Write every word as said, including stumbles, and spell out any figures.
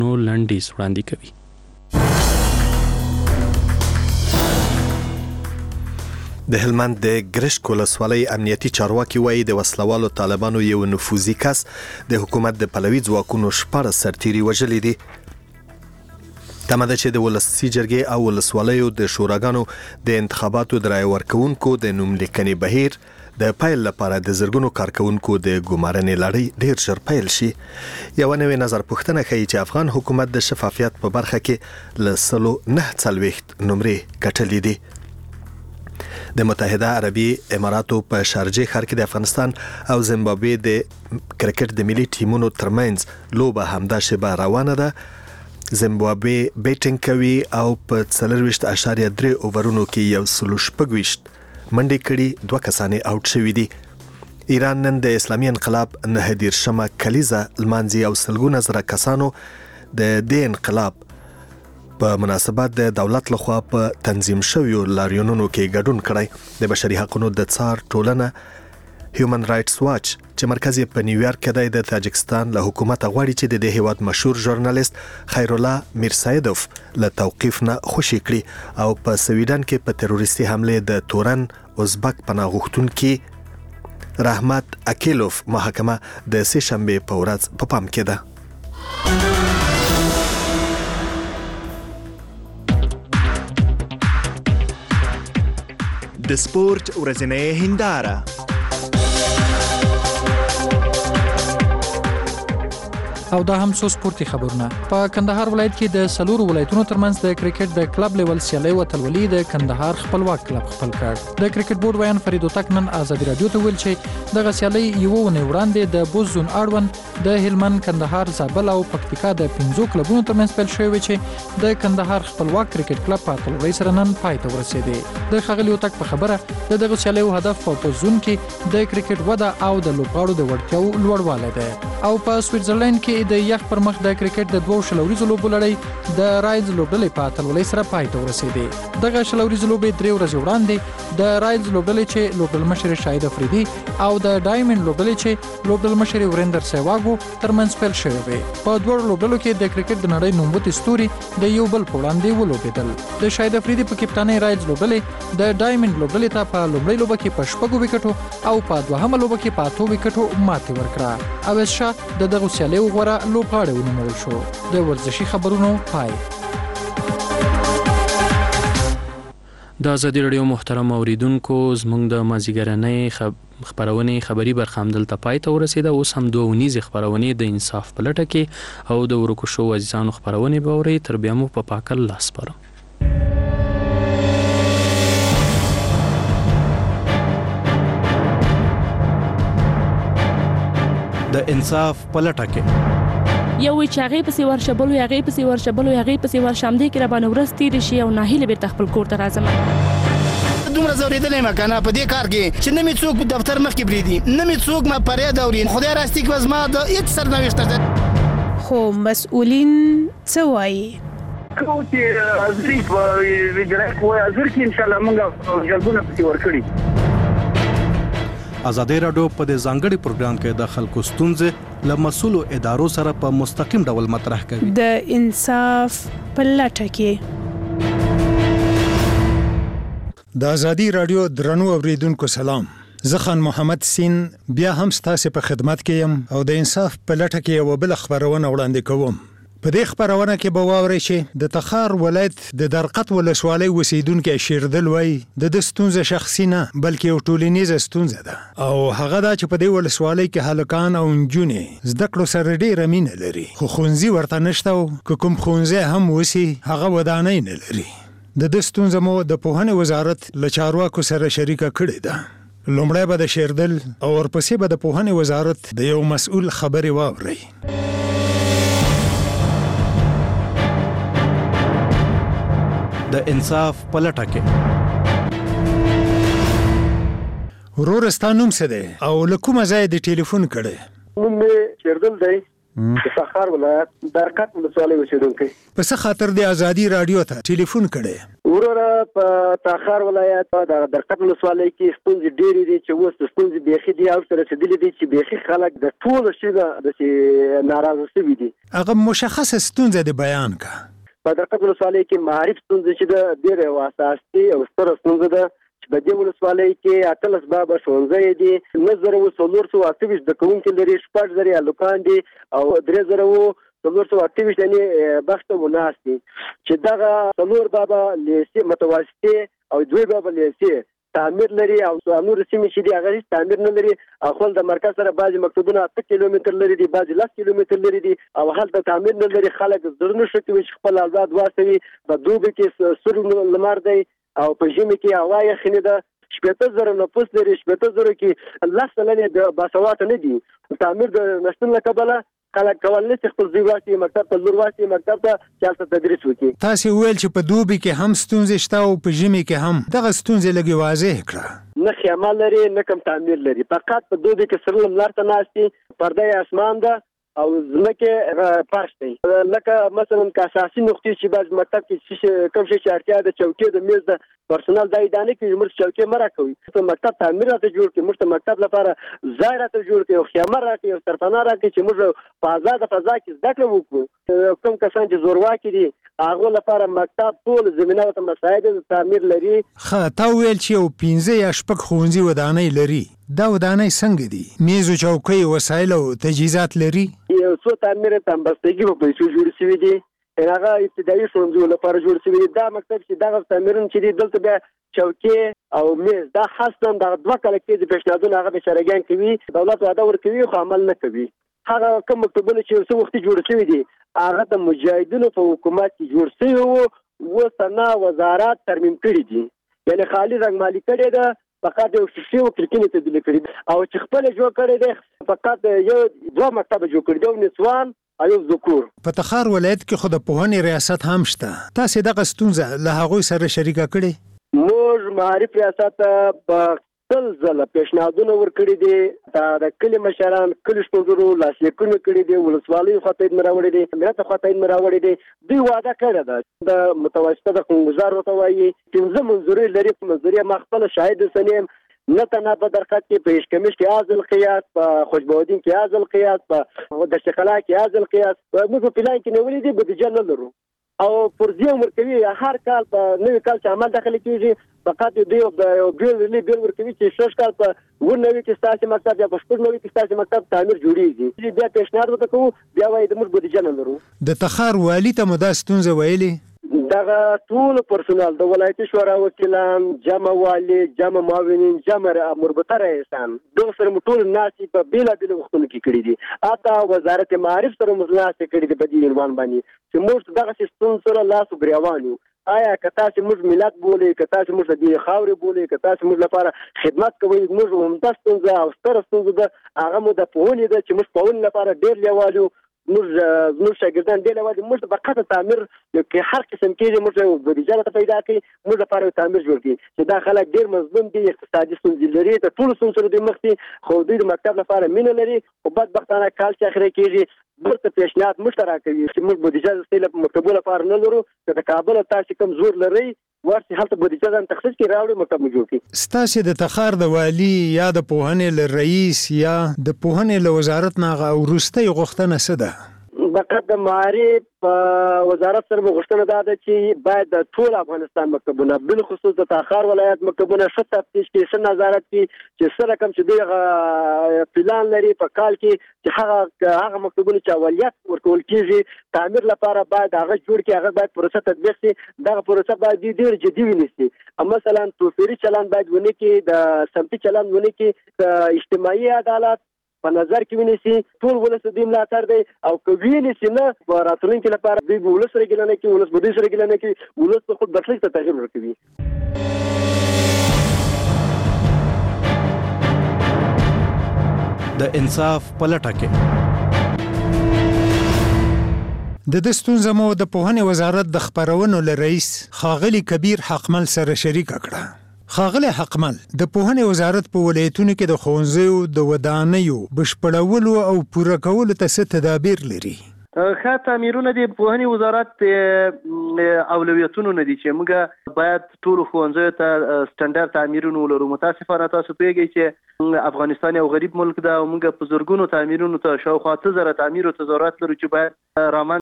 نو لنډیز وړاندې کوي. د هلمند د ګرشک ولسوالۍ امنیتي چارواکي وایي د وسلوالو طالبانو یو نفوذي کس د حکومت د پلوي ځواکونو شپږ سرتیري وژلي دي. تمه ده چې د ولسي جرګې او ولسوالیو د شوراګانو د انتخاباتو د رایې ورکوونکو د نوملیکنې بهیر د پیل لپاره د زرګونو کارکونکو د ګمارنې لړۍ ډیر ژر پیل شي. یو نوې نظر پوښتنه ښیي چې افغان حکومت د شفافیت په برخه کې له سلو نه څلوېښت نمرې ګټلې دي. د متحده عربي اماراتو په شارجه ښار کې د افغانستان او زیمبابوې د کرکټ د ملي ټیمونو ترمنځ لوبه همدا شیبه روانه ده. زیمبابوې بیټینګ کوي او په څلرویشت اعشاریه درې اوورونو کې یو سلو شپږویشت منډې کړي، دوه کسانې آوټ شوي دي. ایران نن د اسلامي انقلاب نهه دېرشمه کلیزه لمانځي او سلګونه زره کسانو د دې انقلاب په مناسبت د دولت لخوا په تنظیم شویو لاریونونو کې ګډون کړی. د بشري حقوقو د څار ټولنه هیومن رائټس واچ چې مرکز یې په نیویارک کې دی د تاجکستان له حکومت غواړي چې د دې هیواد مشهور ژورنالیست خیرالله میرسایدوف له توقیف نه خوشي کړي او په سویډن کې په تروریستي حمله د تورن ازبک پناه غوښتونکي رحمت اکیلوف محاکمه د سه شنبه په ورځ په پام کې ده. د سپورت ورځنۍ هنداره. او دا هم څو سپورتي خبرونه. په کندهار ولایت کې د سلورو ولایتونو ترمنځ د کرکټ د کلب لیول سیالۍ وتلولي د کندهار خپلواک کلب خپل کړ. د کرکټ بورډ ویان فرید وتک نن ازادي رادیو ته ویل چې دغه سیالۍ یو ونه وړاندې د بوز زون اړوند د هلمند، کندهار، زابل او پکتیکا د پنځو کلبونو ترمنځ پیل شوی و چې د کندهار خپلواک کرکټ کلب په اتلولۍ سره نن پای ته ورسېدی. د ښاغلي وتک په خبره د دغه سیالیو هدف په بوز زون کې د کرکټ وده او د لوبغاړو د وړتیاو لوړوالی دی. او په سویټزرلند کې د یخ پر مخ د کرکټ د دوو شلوریزو لوبو لړۍ د رایلز لوبډلې په اتلولۍ سره پای ته ورسېدې. دغه شلوریزو لوبې درې ورځې وړاندې د رایلز لوبډلې چې لوبډل مشر شاهد افریدي او د ډایمنډ لوبډلې چې لوبډل مشر وریندر سیواګو ترمنځ پیل شوی وي. په دوه لوبډلو کې د کرکټ د نړۍ نوموتي ستوري د یو بل په وړاندې ولوبېدل. د شاهد افریدي په کپټانۍ رایلز لوبډلې د ډایمنډ لوبډلې ته په لومړۍ لوبه کې په شپږو وکټو او په دوهمه لوبه کې په اتو وکټو ماتې ورکړه. اویس شاه د دغه سیالیو غوره لوبغاړی ونومول شو. د ورزشي خبرونو پای. د ازادي رادیو محترم اوریدونکو، زموږ د مازیګرنۍ خب خبرونې خبري برخه هم دلته پای ته ورسېده. اوس هم دوه ونیزې خبرونې د انصاف په لټه کې او د ورکو شوو عزیزانو خبرونې به اورئ. تر بیا مو په پاکل لاس سپارم. د انصاف په لټه کې یو وی چې هغې پسې ورشه، بل وی هغې پسې ورشه، بل وی هغې پسې ورشه، همدې کې راباندې ورځ تېرې شي او ناهیلې بېرته خپل کور ته راځم. دومره ځورېدلی یم که نه په دې کار کې چې نه مې څوک دفتر مخکې پرېږدي، نه مې څوک ما فریاد اوري. خدای راستي که زما د هېڅ سرنوشت ده. خو مسؤلین څه وایي؟ کوم چې حاضري په وجرایت وایي حاضر کې انشاءالله موږ جلبونه پسې ورکړي. ازادي رادیو په دې ځانګړي پروګرام کې د خلکو ستونزې له مسؤلو ادارو سره په مستقیم ډول مطرح کوي. د انصاف په لټه کې د ازادي رادیو درنو اوریدونکو سلام. زه خان محمد سین بیا هم ستاسو په خدمت کې یم او د انصاف په لټه کې یو بل خبرونه وړاندې کوم. په دې خبرونه کې به واورئ چې د تخار ولایت د درقط ولسوالۍ اوسیدونکي شیردل وایي د ده ستونزه شخصي نه بلکې یو ټولنیزه ستونزه ده او هغه دا چې په دې ولسوالۍ کې هلکان او نجونې زده کړو سره ډېره مینه لري، خو ښوونځي ورته نشته او که کوم ښوونځی هم وسي هغه ودانۍ نه لري. د ده ستونزه مو د پوهنې وزارت له چارواکو سره شریکه کړې ده. لومړی به د شیردل او ورپسې به د پوهنې وزارت د یو مسؤل خبرې واورئ. د انصاف په لټه کې. ورور ستا نوم څه دی او له کومه ځایه د ټلیفون کړی؟ نوم مې شیردل دی د تخار ولایت درقد ولسوالۍ اوسیدونکی. په څه خاطر د ازادي رادیو ته ټلیفون کړی؟ وروره په تخار ولایت د درقد ولسوالۍ کې ستونزې ډېرې دي چې اوس ستونزې بیخي دي او سره رسېدلې دي چې بیخي خلک د ټولو شي د ناراضه شوي دي. هغه مشخصه ستونزه د بیان کا. په درقد ولسوالۍ کې معارف ستونزې چې د ډېرې اساسي او ستره ستونزه ده چې په دې ولسوالۍ کې اتلس بابه ښوونځی دي، نه زره اووه څلور سوه اته ویشت زده کوونکي لري، شپږ زره هلکان دي او درې زره اووه څلور سوه اته ویشت یعنې بخته وناس دي چې دغه څلور بابه لیسې متوسطې او دوی بابه لیسې تعمیر لري او نور سیمې چې دي هغه هیڅ تعمیر نه لري. خپل د مرکز سره بعضې مکتوبونه اته کیلومتر لري دي، بعضې لس کیلومتر لري دي او هلته تعمیر نه لري. خلک زړه نه ښه کوي چې خپل اولاد واستوي. په دوبي کې سور لمر دی او په ژمي کې هوا یخني ده. شپېته زره نفوس لري، شپېته زره کې لس سلنې باسواده نه دي. تعمیر د نشتون له کبله خلک کولی نه چې خپل زوی واستوي مکتب ته، لور واستوي مکتب ته چې هلته تدریس وکړي. تاسې وویل چې په دوبي کې هم ستونزې شته او په ژمي کې هم. دغه ستونزې لږې واضح کړه. نه خیمه لري نه کوم تعمیر لري، فقط په دوبي کې سره لمر ته ناست دي، پرده اسمان ده او ځمکې فرش دی. لکه مثلا که اساسي نقطې چې بعض مکتب کې کوم شی چې اړتیا ده، چوکۍ د میز د پرسونل دا یې دا نه کوي، موږ چوکۍ مه راکوي. ته مکتب تعمیر راته جوړ کړي، موږ ته مکتب لپاره ځای راته جوړ کړي او خیمه راکړي او سرپناه راکړي چې موږ په ازاده فضا کې زده کړه وکړو. کوم کسان چې زورواکي دي هغو لپاره مکتب ټول زمینه ورته مساعد د تعمیر لري. ښه، تا وویل چې یو پنځه یا شپږ ښوونځي ودانۍ لري. دا ودانۍ څنګه دي؟ میز او چوکۍ وسایل او تجهیزات لري؟ یو څو تعمیر تنبستګي په پیسو جوړ شوي دي، هغه ابتدایي ښوونځیو لپاره جوړ شوي دي. دا مکتب چې دغه تعمیرونه چې دي دلته بیا چوکۍ او میز دا خاصه دغه دوه کاله کې د پیشنهادونه هغه بیچارهګان کوي، دولت وعده ورکوي خو عمل نه کوي. هغه کوم مکتبونه چې څو وخت جوړ شوي دي هغه د مجاهدینو په حکومت کې جوړ شوي وو، اوس نه وزارت ترمیم کړي دي، یعنې خالي رنګمالي کړې ده، فقط یو شیشې او کړکۍ تبدیل کړي دي او چې خپل جوړ کړی دی فقط یو دوه مکتب جوړ کړي دي، نسوان او یو ذکور. په تخار ولایت کې خو د پوهنې ریاست هم شته. تاسې دغه ستونزه له هغوی سره شریکه کړې؟ موږ معارف ریاست په تل ځله پیشنهادونه ورکړي دي، د کلي مشران کلي شپږزرو لاسلیکونه کړي دي، ولسوالیو خوا تایید مې راوړی دی، ملت خوا تایید مې راوړی دی. دوی وعده کړې ده د متوسطه د قونګزار ورته وایي پنځه منظورۍ لري. منظورې ما خپله شاهد اوسنی یم، نه تنها په درقد کې، په اشکمش کې از القیاس، په خوشبودین کې از القیاس، په دشقلا کې از القیاس. موږ په پلان کې نیولې دي، بودیجه نه لرو او پرزیه ورکوي. هر کال په نوي کال چې عمل داخلي کېږي فقط دوی یو بیل بیل ورکوي چې شش کال په اووه نوي کې ستاسې مکتب یا په شپږ نوي کې ستاسې مکتب تعمیر جوړېږي. بیا پیشنهاد ورته کوو، بیا وایي د موږ بودیجه نه لرو. د تخار والي ته مو دا ستونزه ویلې؟ دغه ټول پرسونل د ولایتي شورا وکیلان، جمع والي، جمع معاونین، جمع مربوطه رئیسان، دغه سره مو ټول ناستې په بېلابېلو وختونو کې کړي دي. حتی وزارت معارف سره مو ناستې کړي دي په دې عنوان باندې چې موږ دغسې ستونزو سره لاس و ګریوان یو. آیا که تاسې موږ ملت بولئ، که تاسې موږ د دې خاورې بولئ، که تاسې موږ لپاره خدمت کوئ، موږ عمده ستونزه او ستره ستونزه ده هغه مو د پوهنې ده چې موږ پوهنې لپاره ډېر لیوال یو. موږ زموږ شاګردان ډېر لیوال دي. موږ د فقط تعمیر کې هر قسم کېږي، موږ بودیجه راته پیدا کړي، موږ لپاره یو تعمیر جوړ کړي چې دا خلک ډېر مظلوم دي، اقتصادي ستونزې لري، د ټولو ستونزو سره دوی مخ دي، خو دوی د مکتب لپاره مینه لري. خو بدبختانه کال چې اخره کېږي ورته پیشنهاد موږ ته راکوي چې موږ بودیجه د ستې مکتبو لپاره نه لرو، که د کابل تاسې کوم زور لرئ ورسې هلته بودیجه ځان تخصیص کړي راوړي مکتب مو جوړ کړي. ستاسې د تخار د والي یا د پوهنې له رئیس یا د پوهنې له وزارت نه هغه وروستۍ غوښتنه څه ده؟ فقط د معارف وزارت سره غوښتنه دا ده چې باید د ټول افغانستان مکتبونه بالخصوص د تخار ولایت مکتبونه ښه تفتیش کړي، ښه نظارت کړي چې څه رقم چې دوی پلان لري په کال کې چې هغه هغه مکتبونه چې اولویت ورکول کېږي تعمیر لپاره باید هغه جوړ کړي، هغه باید پروسه تطبیق شي. دغه پروسه باید ډېر جدي ونیسي. مثلا توفیري چلند باید ونه کړي، د سمتي چلند ونه کړي، د اجتماعي عدالت په نظر کې ونیسي. ټول ولس دوی ملاتړ دی او که وینیسي نه په راتلونکي لپاره دوی به ولس سره ګیله نه کوي، ولس به دوی سره ګیله نه کوي، ولس به خود برخلیک ته تغییر ورکوي. د انصاف په لټه کې د د ستونزه مو د پوهنې وزارت د خپرونو له رئیس ښاغلي کبیر حقمل سره شریکه کړه. خاغله حقمل د پوهنې وزارت په ولایتونو کې د ښوونځیو د ودانیو بشپړولو او پوره کولو ته څه تدابیر لري؟ ښه تعمیرونه د پوهنې وزارت اولویتونو نه دي چې موږ باید ټولو ښوونځیو ته سټنډرډ تعمیرونه ولرو. متاسفانه تاسو پوهیږئ چې افغانستان یو غریب ملک ده او موږ په زرګونو تعمیرونو ته شاوخوا اته زره تعمیرو ته ضرورت لرو چې باید رامن